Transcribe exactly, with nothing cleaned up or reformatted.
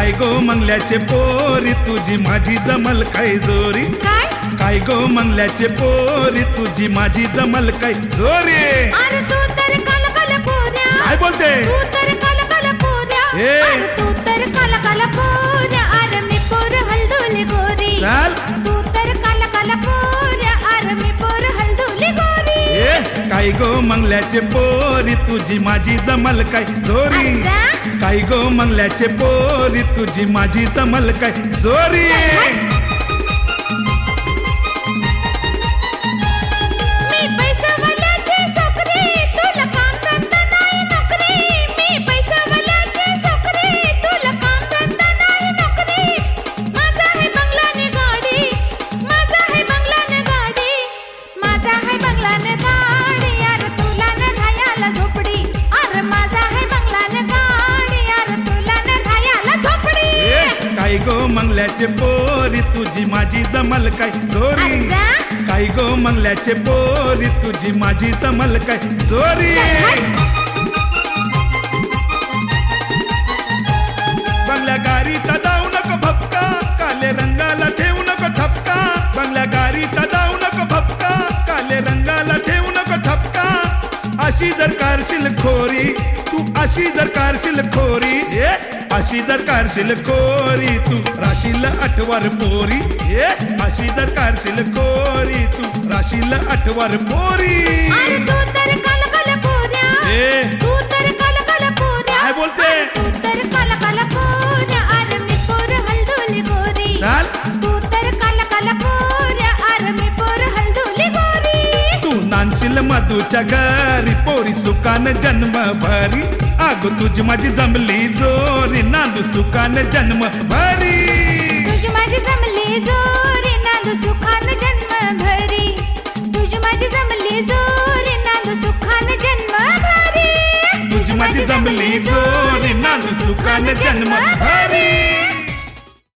काय गो मंगल्याचे पोरी तुझी माझी जमल काय जोरी काय काय गो मंगल्याचे पोरी तुझी माझी जमल काय जोरी अरे तू तर काल काल पोऱ्या काय बोलते तू तर काल काल पोऱ्या ए. अरे तू तर काल काल पोऱ्या अरे मी पोर हलदुली गोरी चाल तू तर काल काल पोऱ्या अरे मी पोर हलदुली गोरी ए काय गो मंगल्याचे पोरी तुझी माझी जमल काय जोरी अच्छा. काय गो मंगल्याचे पोरी तुझी माझी जमल काय जोरी मी पैसावाल्याची सोकरी तुला काम धंदा नाही नोकरी मी पैसावाल्याची सोकरी तुला काम धंदा नाही नोकरी माझा आहे बंगलाने गाडी माझा आहे बंगलाने गाडी माझा आहे बंगलाने गाडी यार तुला न राहायला झोपडी अरे माझा आहे बंगलाने गाडी यार तुला न राहायला झोपडी ए काय गो मंगल्याचे पोरी तुझी माझी जमल काय जोरी अच्छा. काय गो मंगल्याचे पोरी तुझी माझी जमल काय जोरी बंगल्या गाडीचा जाऊ नको भपका काले रंगाला ठेवू नको ठपका बंगल्या गाडीचा जाऊ नको भपका काले रंगाला ठेवू नको ठपका अशी जर कारशील खोरी तू अशी जर कारशील खोरी ए अशी जर कारशील खोरी तू राशील आठवर पोरी ए अशी जर कारशील खोरी तू राशील आठवर पोरी अरे तू तर काल काल पोऱ्या ए तू तर काल काल पोऱ्या काय बोलते तू तर काल काल पोऱ्या अरे मी पोर हलदुली गोरी चाल तू तर काल काल पोऱ्या अरे मी पोर हलदुली गोरी तू नांदशील मधूच्या घरी पोरी सुकान जन्म भरी आग तुझी माझी जमली जोरी नांदू सुकान जन्म भरी तुझी माझी जमली जोरी नांदू सुखान जन्म भरी तुझी माझी जमली जोरी नांदू सुखान जन्म भरी तुझी माझी जमली जोरी नांदू सुकान जन्म भरी